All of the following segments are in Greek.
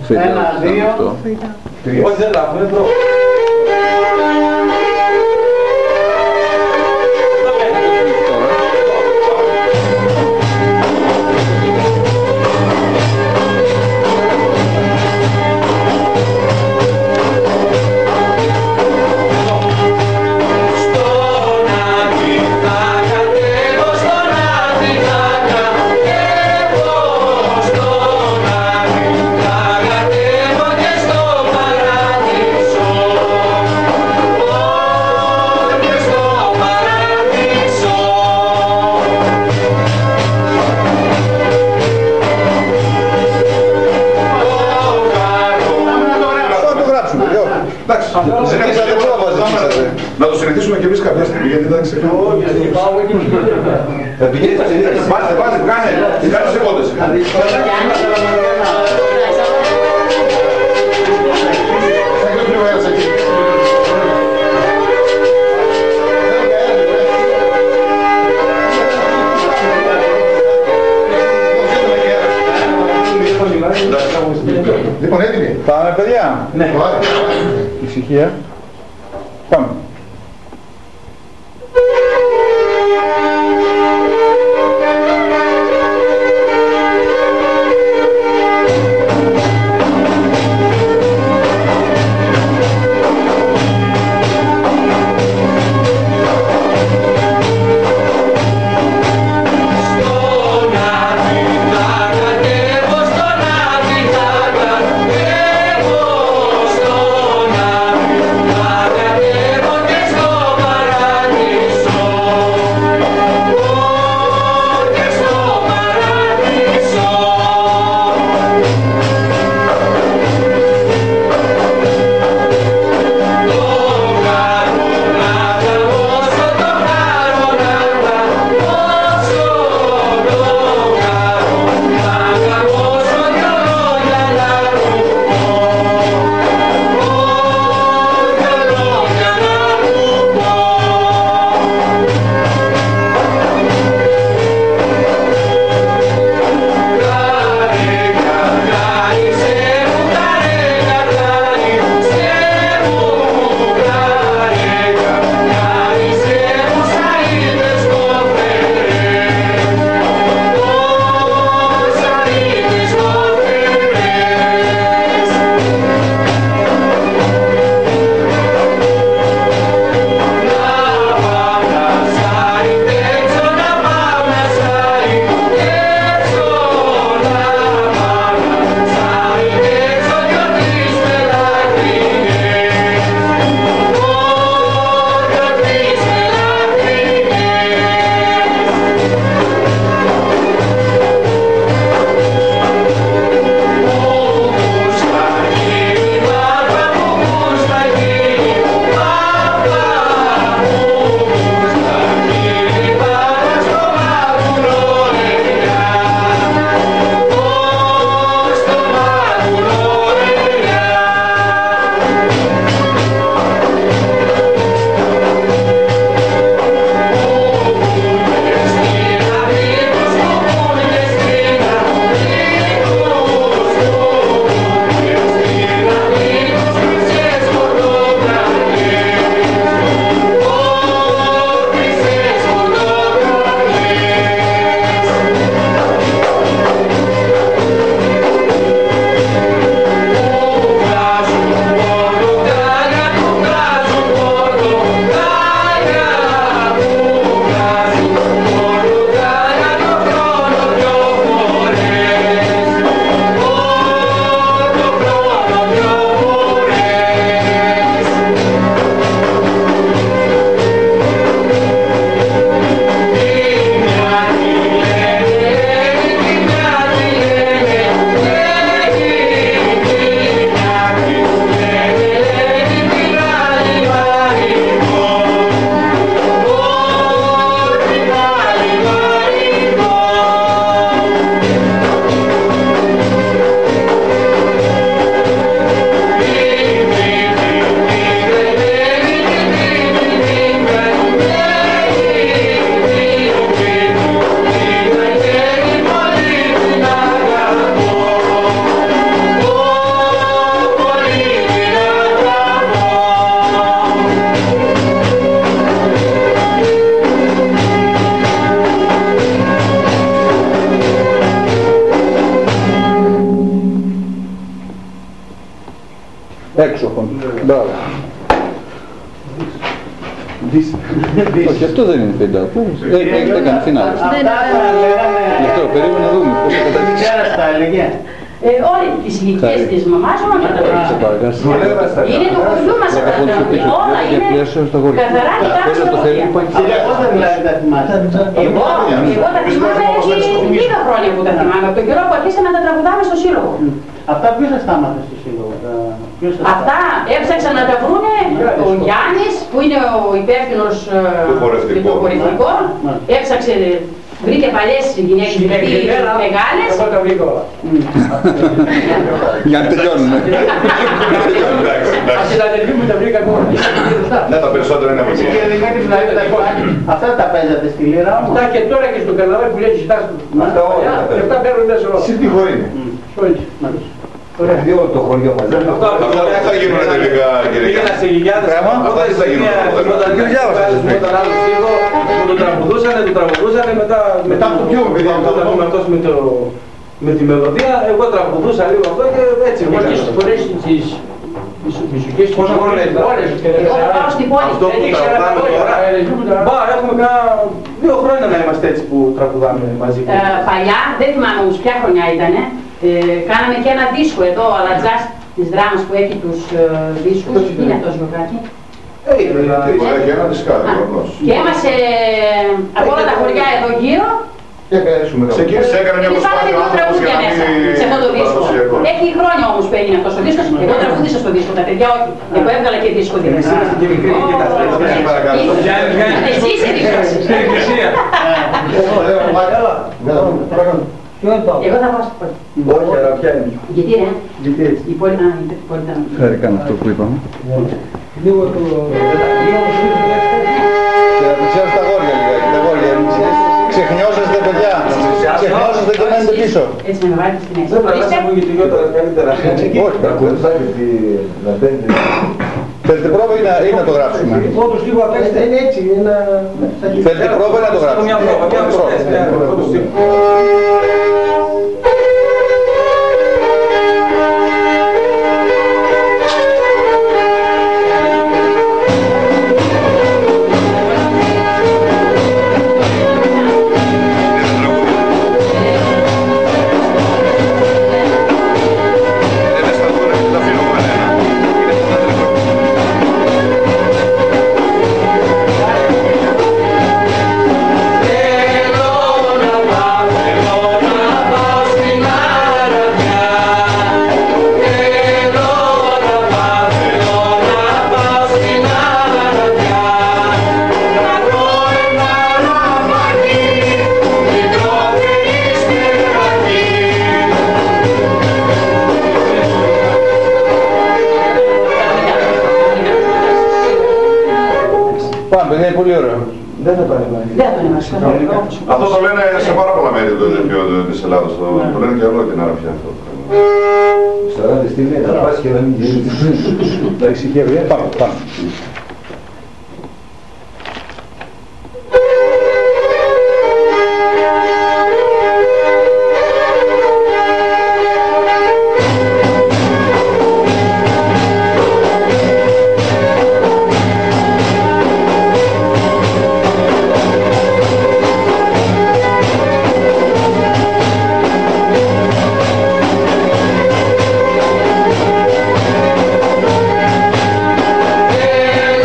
Ένα, δύο. Όχι, δεν τα έχουμε εδώ. Να το συνηθίσουμε κι εμείς κάποια στιγμή, γιατί δεν ξεχνάμε. Πάτε, κάνε σεκόντες. Λοιπόν, έτοιμοι. Πάμε, παιδιά. Ναι. Ησυχία. Πάμε. Στον Έξοχον. Μπράβο. Όχι, αυτό δεν είναι φίντα. Έκανε φινάλε. Γι' αυτό περίμενα να δούμε πώς θα καταλήξει. Τα έλεγε. Όλοι τις ηλικίες της μαμάς μου και τα παιδιά. Είναι το χωριό μας αυτά τα τραγούδια. Όλα είναι καθαρά και κάτω στα χωριά. Πότε δηλαδή τα θυμάσαι? Εγώ τα θυμάμαι λίγα χρόνια που τα θυμάμαι. Από τον καιρό που αρχίσαμε να τα τραγουδάμε στο Σύλλογο. Αυτά ποιος θα στάματε στο Σύλλογο? Αυτά έψαξαν να τα βρούνε ο Γιάννης που είναι ο υπεύθυνος του χορευτικού. Έψαξε. Βρήκε παλιές γυναίκες μεγάλες. Εγώ τα βρήκα όλα. Για να τελειώνουμε. Αυτή τα αδελφή μου τα βρήκα εγώ. Ναι, τα περισσότερα είναι από εκεί. Αυτά τα παίζατε στη λίρα όμως. Αυτά και τώρα και στο καρναβάλι που λέει κοιτάς. Αυτά όλα. Και αυτά παίρνουν μέσα όλα. Εσύ τι χωρί είναι? Ωραία. Το χωριό μας. Αυτά δεν θα γίνουν τελικά, κύριε. Πήγαινα σε γυγιάδες. Αυτά τι θα γίνουν? Όταν άλλο στίχο που το τραγουδούσανε μετά το πιούμε, παιδιά. Όταν ήμουν αυτός με τη μελωδία, εγώ τραγουδούσα λίγο αυτό και έτσι. Πολλές φορές τις μουσικές πόσα χρόνια ήταν? Εγώ θα πάω στην πόλη. Αυτό που τραγουδάμε τώρα. Μπα, έχουμε κάνα 2 χρόνια να είμαστε έτσι που τραγουδάμε μαζί. Παλιά, δεν θυμάμαι όμως ποια χρονιά ήτανε, κάναμε και ένα δίσκο εδώ, ο Αλατζάς της Δράμας που έχει τους δίσκους. Είναι αυτός Γιωκάκη. Και ένα δισκάδι, προφανώς. Και είμαστε από όλα τα χωριά εδώ γύρω. Ξεκίνησε, έκανε μια προσπάθεια ο άνθρωπος για να σε αυτό το δίσκο. παραδοσιακό. Έχει χρόνια όμως που έγινε αυτός ο δίσκος. Εγώ τραγούδισα στο δίσκο, τα παιδιά όχι. Εγώ έβγαλα και δίσκο δηλαδή. Εσύ είσαι δίσκος. Εγώ θα πάω στην πόλη. Όχι, αλλά ποια είναι? Γιατί ρε? Η πόλη ήταν... Χάρηκαν αυτό που είπαμε. Λίγο το... Και να πλησιάσουν τα γόρια λιγάκι, τα γόρια. Ξεχνιώσαστε παιδιά, ξεχνιώσαστε και μένετε πίσω. Έτσι με βάλετε στην Δεν πλανάσαμε που γητηγιότερα καλύτερα. Όχι, θέλετε πρόβα ή να το γράψουμε? Πρώτος λίγο απέξτε. Είναι έτσι, είναι... Θέλετε πρόβα ή να το γράψουμε? Μια πρόβα, πρώτος λίγο. Είναι πολύ ωραίο. Δεν θα πάρει μάλλον. Δεν θα τον είμαστε. Αυτό το λένε σε πάρα πολλά μέρη της Ελλάδας. Το λένε και όλο την άρα πια αυτό. Σαράντα στιγμή θα πας και να μην γυρίσει. Τα ησυχία, πάμε. Yeah.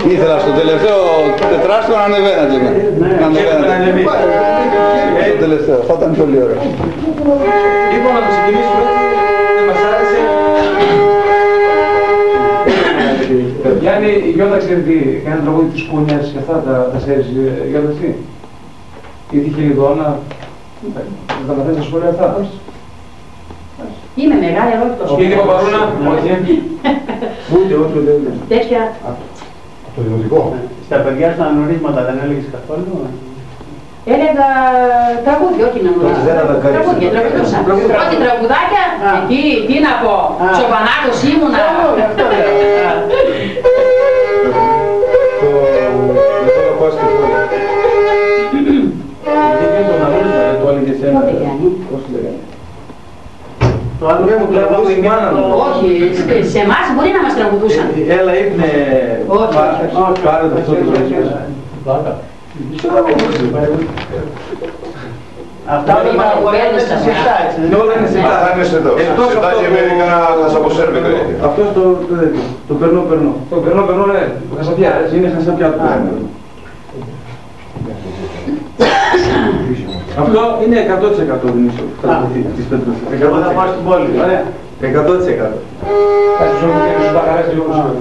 Ήθελα στο τελευταίο τετράστιο να ανεβαίνατε. Να ανεβαίνατε. Το τελευταίο, θα ήταν πολύ ωραίο. Λοιπόν, να το ξεκινήσουμε έτσι, δεν μας άρεσε. Γιάννη, η Γιώτα ξέρει τι, κάνει τραγούδι της Κούνιας και αυτά, τα ξέρεις Γιώτα εσύ. Ή τη Χελιδόνα, θα τα θες στα σχόλια αυτά. Είμαι μεγάλη, αλλά όχι τόσο. Και την Παπαρούνα, όχι. Ούτε, ούτε. Τέτοια. Το δημοτικό. Στα παιδιά στα ανορίσματα δεν έλεγες καθόλου? Έλεγα τραγούδια, όχι να μου Όχι, δεν ανακαλύψε. τραγούδια, τραγουδούσα. Όχι τραγουδάκια, εκεί, τι να πω, Τσοπανάκος ήμουνα. Το θέλω να πάω στη πόλη. Τι είναι το αναγνώρισμα, δεν το έλεγε και εσένα. Πότε Γιάννη. Πώς το λέγανε. Το άλλο μου τραγουδούσε η μάνα μου. Όχι, σε εμάς μπορεί να μας τραγουδούσαν. Έλα ύπνε, πάρε το αυτό το ζήτημα. Αυτά όλα τα αγορές είναι σε σιτά, έτσι. Όλα είναι σιτά. Αυτά είναι σιτά. Σιτά και μερικά χασαποσέρβικα έχει. Αυτό το περνώ. Το περνώ, ναι. Το χασαπιά, είναι χασαπιά του. Αυτό είναι 100% γνήσιο της Πέτρος. Εγώ θα πάω στην πόλη. Ωραία. 100%. Θα σου ζω και τους μπαχαρές λίγο σου.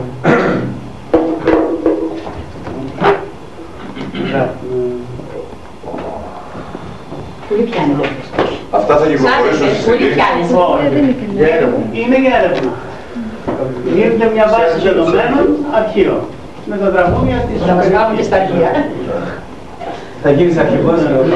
Πολύ πιάνετε. Αυτά θα κυκλοφορήσουν στη Πολύ στιγμή. πιάνεσαι. Είναι για έρευνα. Γίνεται μια βάση δεδομένων αρχείο. Με τα τραγούδια της Θα μας κάνουν και στα αρχεία. Θα γίνεις αρχηγός.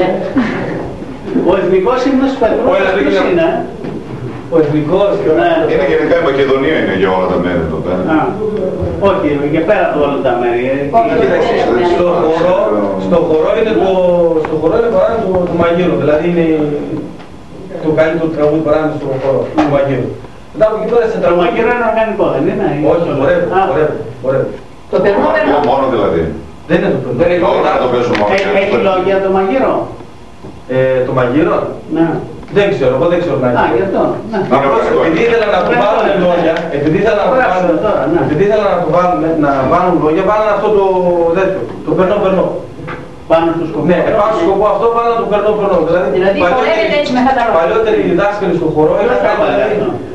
Ο εθνικός ύμνος του Πέτρου ποιος είναι? Ο εθνικός. Είναι γενικά η Μακεδονία είναι για όλα τα μέρη εδώ πέρα. Όχι, και πέρα από όλα τα μέρη. Κοίταξε, στο χορό είναι παράδειγμα του Μαγείρου, δηλαδή είναι το καλύτερο τραγούδι παράδειγμα στο χορό του Μαγείρου. Μετά από εκεί πέρα σε Το τραγούδι. Μαγείρο είναι οργανικό, δεν είναι? Όχι, χορεύει. Το περνώ. Μόνο δηλαδή. Δεν είναι το πρώτο. Δεν είναι Όλα να το παίζουν μόνο. Έχει λόγια το Μαγείρο? Το Μαγείρο. Ναι. Δεν ξέρω, εγώ δεν ξέρω να Α, γι' αυτό. Επειδή ήθελα να του βάλουν λόγια, επειδή ήθελα να βάλουν λόγια, βάλουν αυτό το τέτοιο. Το περνώ. Πάνω στο σκοπό. Ναι, πάνω στο σκοπό αυτό βάλουν το περνώ. Δηλαδή χορεύεται έτσι με αυτά τα λόγια. Παλιότεροι δάσκαλοι στο χορό είχαν κάνει